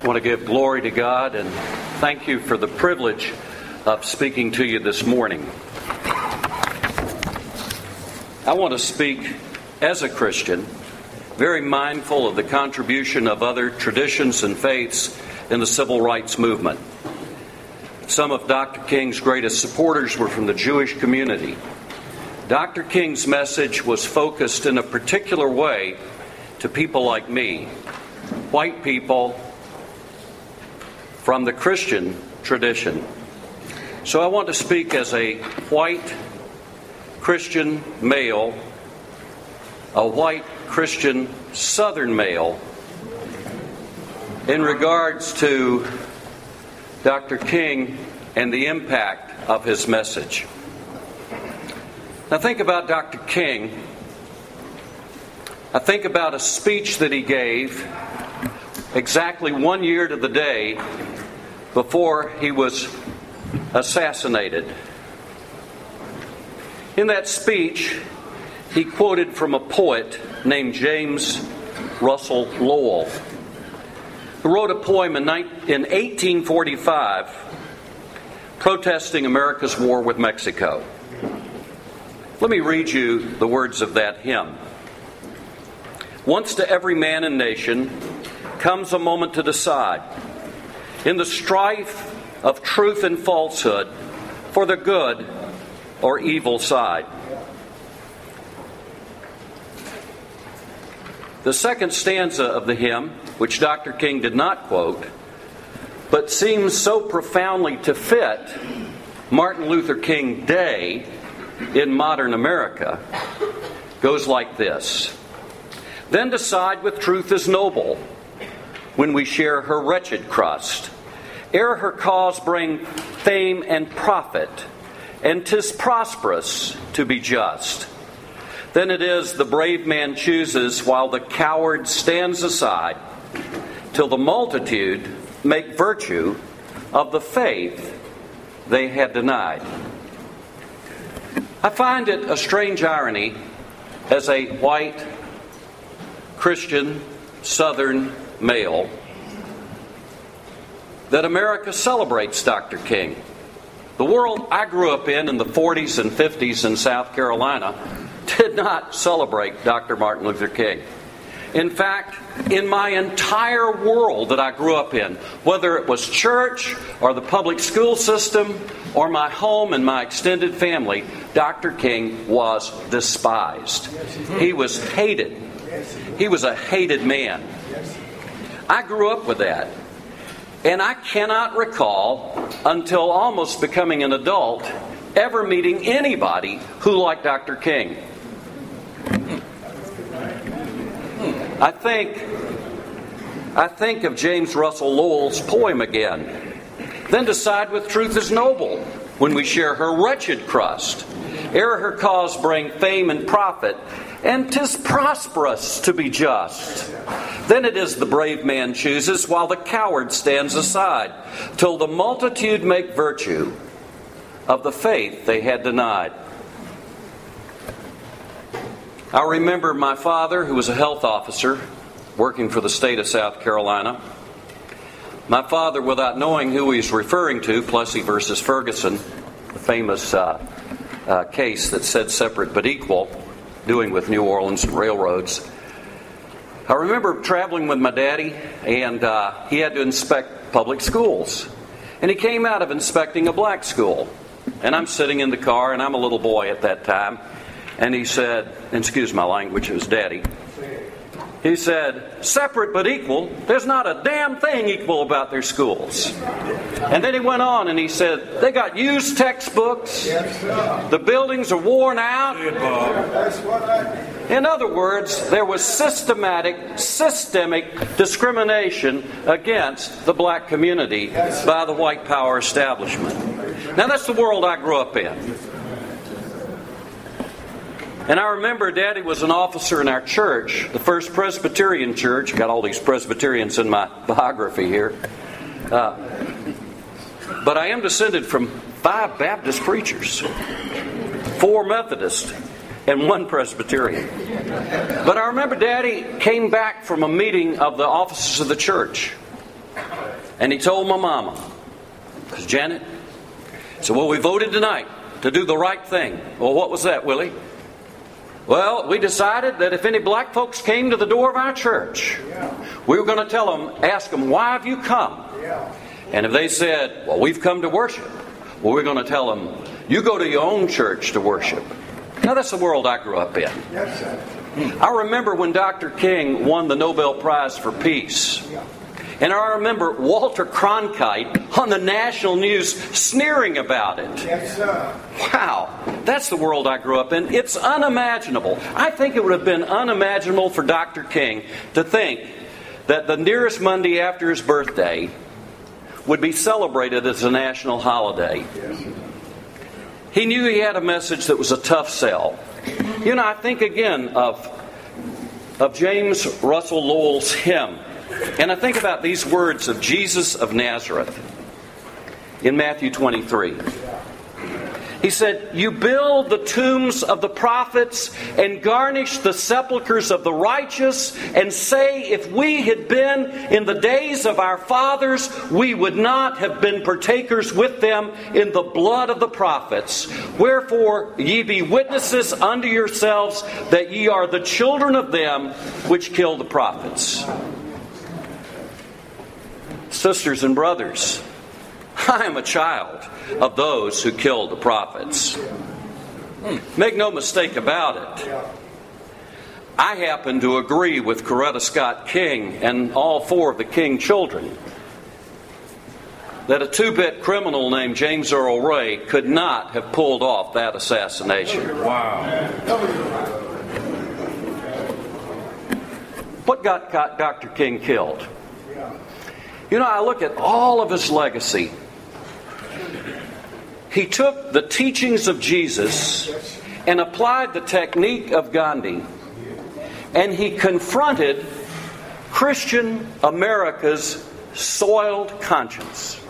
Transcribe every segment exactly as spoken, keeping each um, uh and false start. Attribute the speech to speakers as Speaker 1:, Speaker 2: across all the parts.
Speaker 1: want to give glory to God and thank you for the privilege of speaking to you this morning. I want to speak as a Christian, very mindful of the contribution of other traditions and faiths in the civil rights movement. Some of Doctor King's greatest supporters were from the Jewish community. Doctor King's message was focused in a particular way to people like me, white people from the Christian tradition. So I want to speak as a white Christian male, a white Christian Southern male, in regards to Doctor King and the impact of his message. Now think about Doctor King. I think about a speech that he gave exactly one year to the day before he was assassinated. In that speech, he quoted from a poet named James Russell Lowell, who wrote a poem in eighteen forty-five protesting America's war with Mexico. Let me read you the words of that hymn. Once to every man and nation comes a moment to decide, in the strife of truth and falsehood, for the good or evil side. The second stanza of the hymn, which Doctor King did not quote, but seems so profoundly to fit Martin Luther King Day in modern America, goes like this. Then decide with truth is noble when we share her wretched crust. Ere her cause bring fame and profit, and 'tis prosperous to be just. Then it is the brave man chooses while the coward stands aside, till the multitude make virtue of the faith they had denied. I find it a strange irony as a white Christian Southern male that America celebrates Doctor King. The world I grew up in in the forties and fifties in South Carolina did not celebrate Doctor Martin Luther King. In fact, in my entire world that I grew up in, whether it was church or the public school system or my home and my extended family, Doctor King was despised. He was hated. He was a hated man. I grew up with that. And I cannot recall, until almost becoming an adult, ever meeting anybody who liked Doctor King. I think, I think of James Russell Lowell's poem again. Then decide with truth is noble when we share her wretched crust. Ere her cause bring fame and profit, and 'tis prosperous to be just. Then it is the brave man chooses while the coward stands aside, till the multitude make virtue of the faith they had denied. I remember my father, who was a health officer working for the state of South Carolina. My father, without knowing who he was referring to, Plessy versus Ferguson, the famous uh, uh, case that said separate but equal, doing with New Orleans and railroads. I remember traveling with my daddy, and uh, he had to inspect public schools. And he came out of inspecting a black school. And I'm sitting in the car, and I'm a little boy at that time. And he said, and excuse my language, it was daddy. He said, separate but equal, there's not a damn thing equal about their schools. And then he went on and he said, they got used textbooks, the buildings are worn out. In other words, there was systematic, systemic discrimination against the black community by the white power establishment. Now that's the world I grew up in. And I remember Daddy was an officer in our church, the First Presbyterian Church. Got all these Presbyterians in my biography here. Uh, but I am descended from five Baptist preachers, four Methodists, and one Presbyterian. But I remember Daddy came back from a meeting of the officers of the church. And he told my mama, because Janet said, well, we voted tonight to do the right thing. Well, what was that, Willie? Well, we decided that if any black folks came to the door of our church, we were going to tell them, ask them, why have you come? And if they said, well, we've come to worship, well, we're going to tell them, you go to your own church to worship. Now, that's the world I grew up in. I remember when Doctor King won the Nobel Prize for Peace. And I remember Walter Cronkite on the national news sneering about it.
Speaker 2: Yes, sir.
Speaker 1: Wow, that's the world I grew up in. It's unimaginable. I think it would have been unimaginable for Doctor King to think that the nearest Monday after his birthday would be celebrated as a national holiday.
Speaker 2: Yes.
Speaker 1: He knew he had a message that was a tough sell. You know, I think again of, of James Russell Lowell's hymn. And I think about these words of Jesus of Nazareth in Matthew twenty-three. He said, you build the tombs of the prophets and garnish the sepulchres of the righteous and say, if we had been in the days of our fathers, we would not have been partakers with them in the blood of the prophets. Wherefore ye be witnesses unto yourselves that ye are the children of them which killed the prophets. Sisters and brothers, I am a child of those who killed the prophets. Make no mistake about it. I happen to agree with Coretta Scott King and all four of the King children that a two-bit criminal named James Earl Ray could not have pulled off that assassination.
Speaker 2: Wow.
Speaker 1: What got, got Doctor King killed? You know, I look at all of his legacy. He took the teachings of Jesus and applied the technique of Gandhi. And he confronted Christian America's soiled conscience.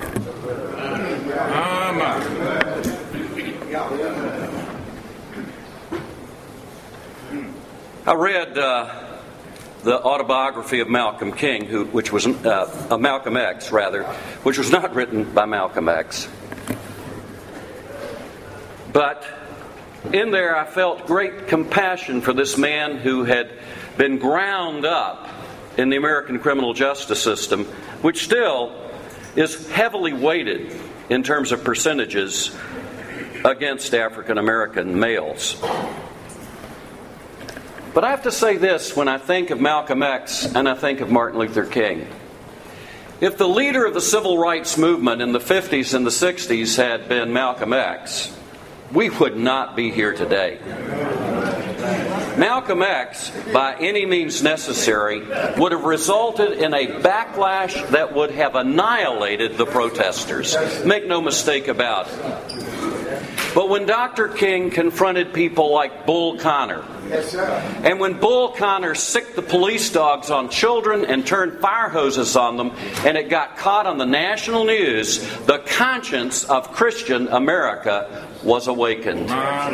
Speaker 1: I read uh, the autobiography of Malcolm King, who, which was uh, uh, Malcolm X, rather, which was not written by Malcolm X. But in there I felt great compassion for this man who had been ground up in the American criminal justice system, which still is heavily weighted in terms of percentages against African American males. But I have to say this when I think of Malcolm X and I think of Martin Luther King. If the leader of the civil rights movement in the fifties and the sixties had been Malcolm X, we would not be here today. Malcolm X, by any means necessary, would have resulted in a backlash that would have annihilated the protesters. Make no mistake about it. But when Doctor King confronted people like Bull Connor, and when Bull Connor sicked the police dogs on children and turned fire hoses on them, and it got caught on the national news, the conscience of Christian America was awakened.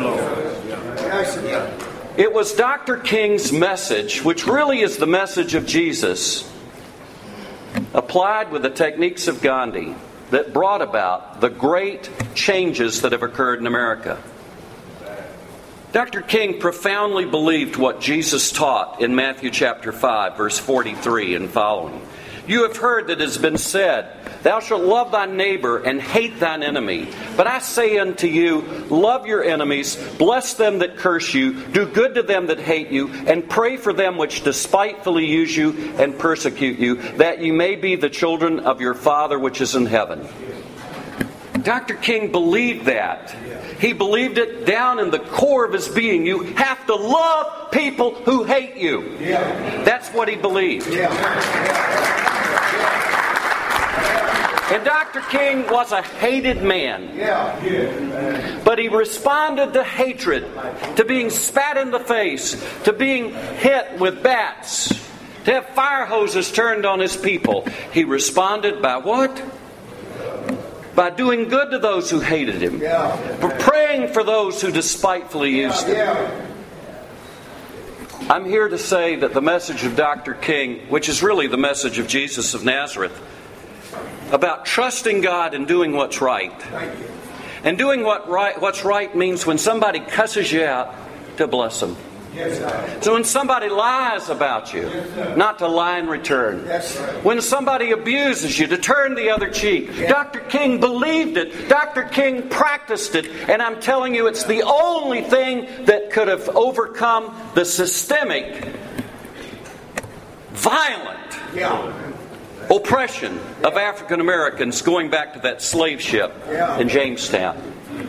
Speaker 1: It was Doctor King's message, which really is the message of Jesus, applied with the techniques of Gandhi, that brought about the great changes that have occurred in America. Doctor King profoundly believed what Jesus taught in Matthew chapter five, verse forty-three and following. You have heard that it has been said, thou shalt love thy neighbor and hate thine enemy. But I say unto you, love your enemies, bless them that curse you, do good to them that hate you, and pray for them which despitefully use you and persecute you, that you may be the children of your Father which is in heaven. Doctor King believed that. He believed it down in the core of his being. You have to love people who hate you. That's what he believed. And Doctor King was a hated man. But he responded to hatred, to being spat in the face, to being hit with bats, to have fire hoses turned on his people. He responded by what? By doing good to those who hated him. For praying for those who despitefully used him. I'm here to say that the message of Doctor King, which is really the message of Jesus of Nazareth, about trusting God and doing what's right. And doing what right, what's right means when somebody cusses you out, to bless them. So when somebody lies about you, not to lie in return. When somebody abuses you, to turn the other cheek. Doctor King believed it. Doctor King practiced it. And I'm telling you, it's the only thing that could have overcome the systemic, violent oppression of African Americans going back to that slave ship in Jamestown.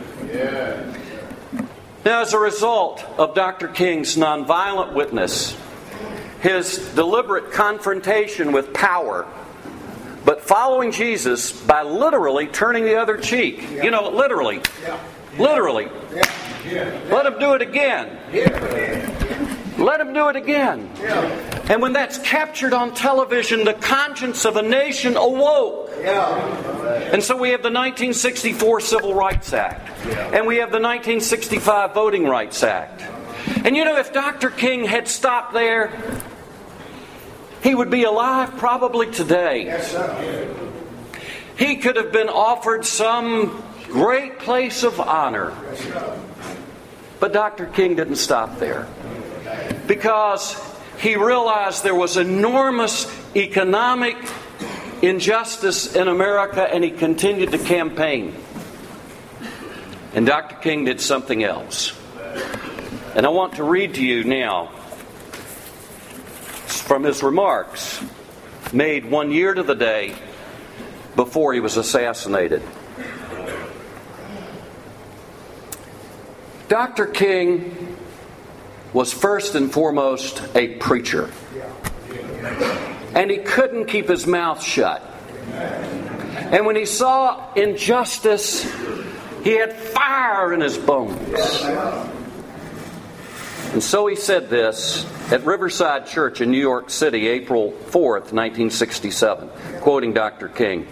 Speaker 1: Now, as a result of Doctor King's nonviolent witness, his deliberate confrontation with power, but following Jesus by literally turning the other cheek. You know, literally. Literally. Let him do it again. Let him do it again. And when that's captured on television, the conscience of a nation awoke. And so we have the nineteen sixty-four Civil Rights Act. And we have the nineteen sixty-five Voting Rights Act. And you know, if Doctor King had stopped there, he would be alive probably today. He could have been offered some great place of honor. But Doctor King didn't stop there, because he realized there was enormous economic injustice in America, and he continued to campaign. And Doctor King did something else. And I want to read to you now from his remarks made one year to the day before he was assassinated. Doctor King was first and foremost a preacher. And he couldn't keep his mouth shut. And when he saw injustice, he had fire in his bones. And so he said this at Riverside Church in New York City, April fourth, nineteen sixty-seven, quoting Doctor King.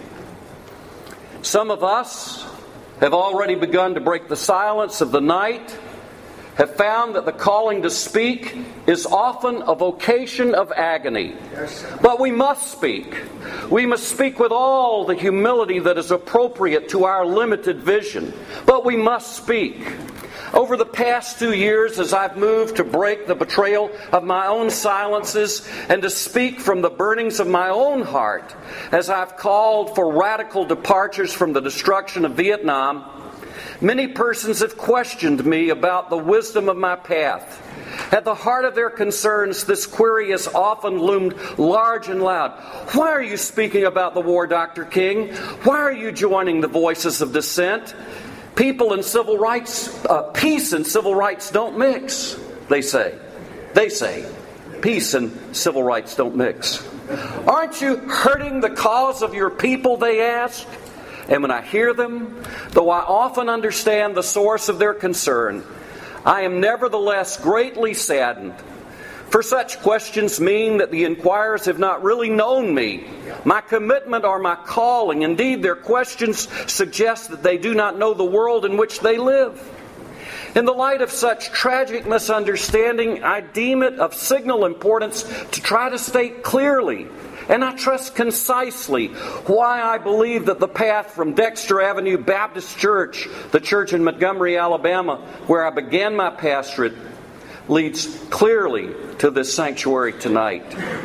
Speaker 1: Some of us have already begun to break the silence of the night, have found that the calling to speak is often a vocation of agony. But we must speak. We must speak with all the humility that is appropriate to our limited vision. But we must speak. Over the past two years, as I've moved to break the betrayal of my own silences and to speak from the burnings of my own heart, as I've called for radical departures from the destruction of Vietnam, many persons have questioned me about the wisdom of my path. At the heart of their concerns, this query has often loomed large and loud. Why are you speaking about the war, Doctor King? Why are you joining the voices of dissent? People and civil rights, uh, peace and civil rights don't mix, they say. They say, peace and civil rights don't mix. Aren't you hurting the cause of your people, they ask? And when I hear them, though I often understand the source of their concern, I am nevertheless greatly saddened. For such questions mean that the inquirers have not really known me, my commitment or my calling. Indeed, their questions suggest that they do not know the world in which they live. In the light of such tragic misunderstanding, I deem it of signal importance to try to state clearly, and I trust concisely, why I believe that the path from Dexter Avenue Baptist Church, the church in Montgomery, Alabama, where I began my pastorate, leads clearly to this sanctuary tonight.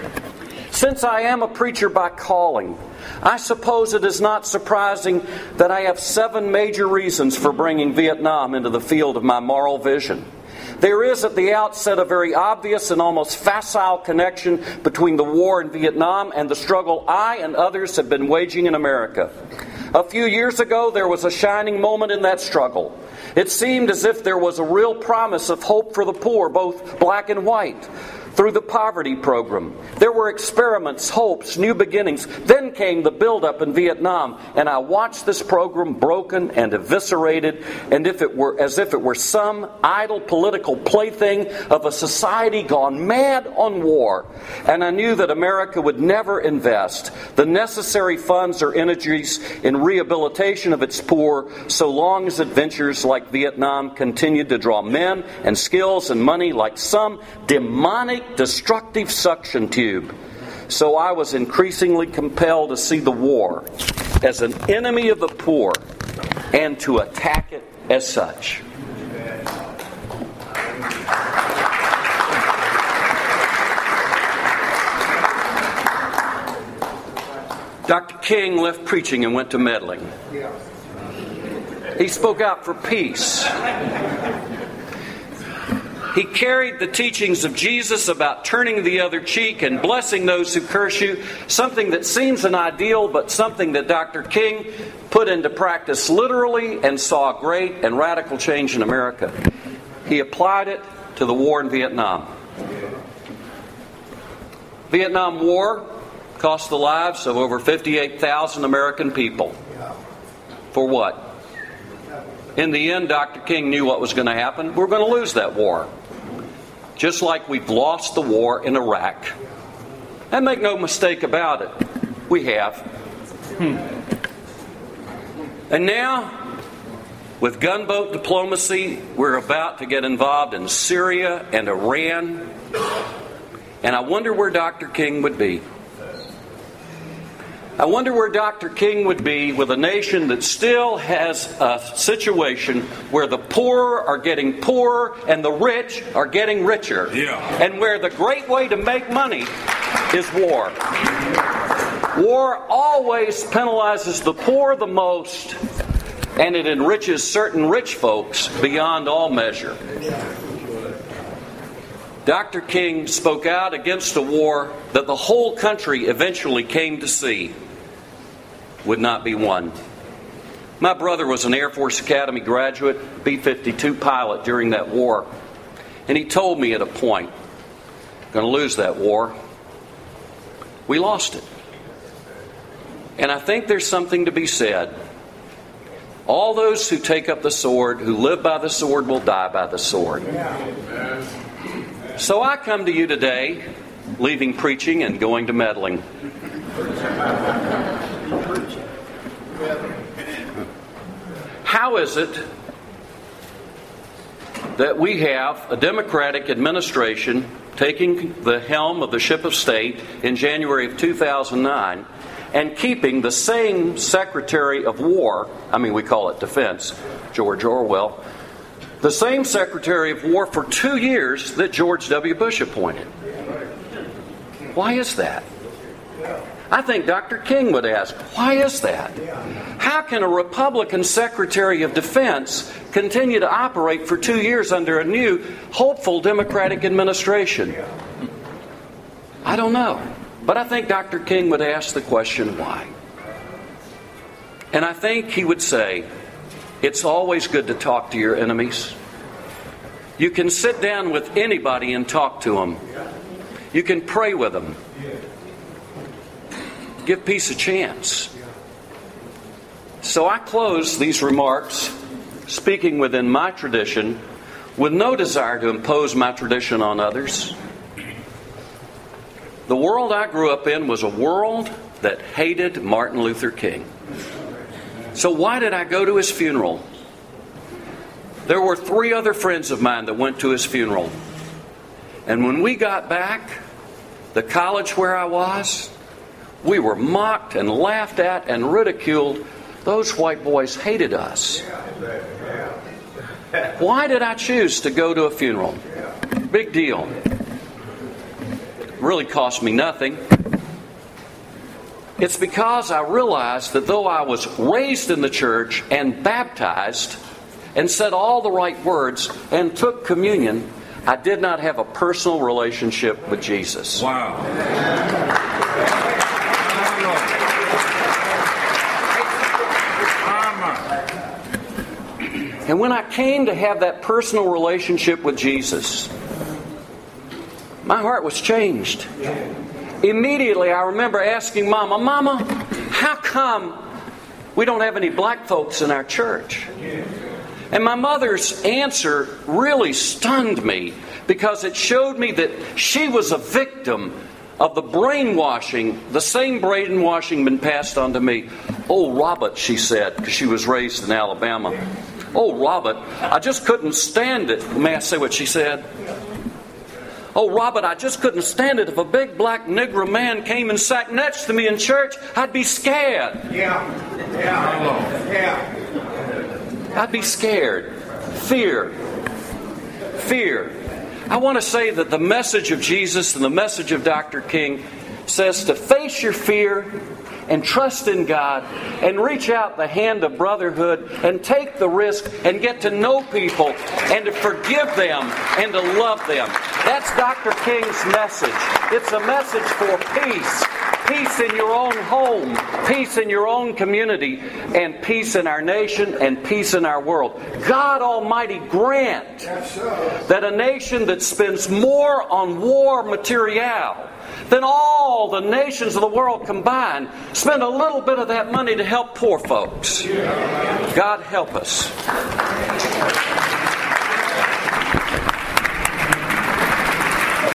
Speaker 1: Since I am a preacher by calling, I suppose it is not surprising that I have seven major reasons for bringing Vietnam into the field of my moral vision. There is at the outset a very obvious and almost facile connection between the war in Vietnam and the struggle I and others have been waging in America. A few years ago, there was a shining moment in that struggle. It seemed as if there was a real promise of hope for the poor, both black and white, through the poverty program. There were experiments, hopes, new beginnings. Then came the buildup in Vietnam, and I watched this program broken and eviscerated, and if it were as if it were some idle political plaything of a society gone mad on war. And I knew that America would never invest the necessary funds or energies in rehabilitation of its poor, so long as adventures like Vietnam continued to draw men and skills and money like some demonic destructive suction tube. So I was increasingly compelled to see the war as an enemy of the poor and to attack it as such. Doctor King left preaching and went to meddling. He spoke out for peace. He carried the teachings of Jesus about turning the other cheek and blessing those who curse you, something that seems an ideal, but something that Doctor King put into practice literally and saw great and radical change in America. He applied it to the war in Vietnam. Vietnam War cost the lives of over fifty-eight thousand American people. For what? In the end, Doctor King knew what was going to happen. We're going to lose that war. Just like we've lost the war in Iraq. And make no mistake about it, we have. Hmm. And now, with gunboat diplomacy, we're about to get involved in Syria and Iran. And I wonder where Doctor King would be. I wonder where Doctor King would be with a nation that still has a situation where the poor are getting poorer and the rich are getting richer.
Speaker 2: Yeah.
Speaker 1: And where the great way to make money is war. War always penalizes the poor the most, and it enriches certain rich folks beyond all measure. Doctor King spoke out against a war that the whole country eventually came to see would not be won. My brother was an Air Force Academy graduate, B fifty-two pilot during that war. And he told me at a point, going to lose that war. We lost it. And I think there's something to be said. All those who take up the sword, who live by the sword, will die by the sword. So I come to you today, leaving preaching and going to meddling. How is it that we have a Democratic administration taking the helm of the ship of state in January of two thousand nine and keeping the same Secretary of War, I mean we call it Defense, George Orwell, the same Secretary of War for two years that George W. Bush appointed? Why is that? I think Doctor King would ask, why is that? How can a Republican Secretary of Defense continue to operate for two years under a new, hopeful Democratic administration? I don't know. But I think Doctor King would ask the question, why? And I think he would say, it's always good to talk to your enemies. You can sit down with anybody and talk to them. You can pray with them. Give peace a chance. So I close these remarks speaking within my tradition with no desire to impose my tradition on others. The world I grew up in was a world that hated Martin Luther King. So why did I go to his funeral? There were three other friends of mine that went to his funeral. And when we got back, the college where I was, we were mocked and laughed at and ridiculed. Those white boys hated us. Why did I choose to go to a funeral? Big deal. Really cost me nothing. It's because I realized that though I was raised in the church and baptized and said all the right words and took communion, I did not have a personal relationship with Jesus.
Speaker 2: Wow.
Speaker 1: And when I came to have that personal relationship with Jesus, my heart was changed. Immediately I remember asking Mama, Mama, how come we don't have any black folks in our church? And my mother's answer really stunned me because it showed me that she was a victim of the brainwashing, the same brainwashing been passed on to me. Oh, Robert, she said, because she was raised in Alabama. Oh, Robert, I just couldn't stand it. May I say what she said? Oh, Robert, I just couldn't stand it. If a big black Negro man came and sat next to me in church, I'd be scared.
Speaker 2: Yeah. Yeah. Yeah.
Speaker 1: I'd be scared. Fear. Fear. I want to say that the message of Jesus and the message of Doctor King says to face your fear and trust in God and reach out the hand of brotherhood and take the risk and get to know people and to forgive them and to love them. That's Doctor King's message. It's a message for peace. Peace in your own home, peace in your own community, and peace in our nation and peace in our world. God Almighty grant that a nation that spends more on war material than all the nations of the world combined spend a little bit of that money to help poor folks. God help us.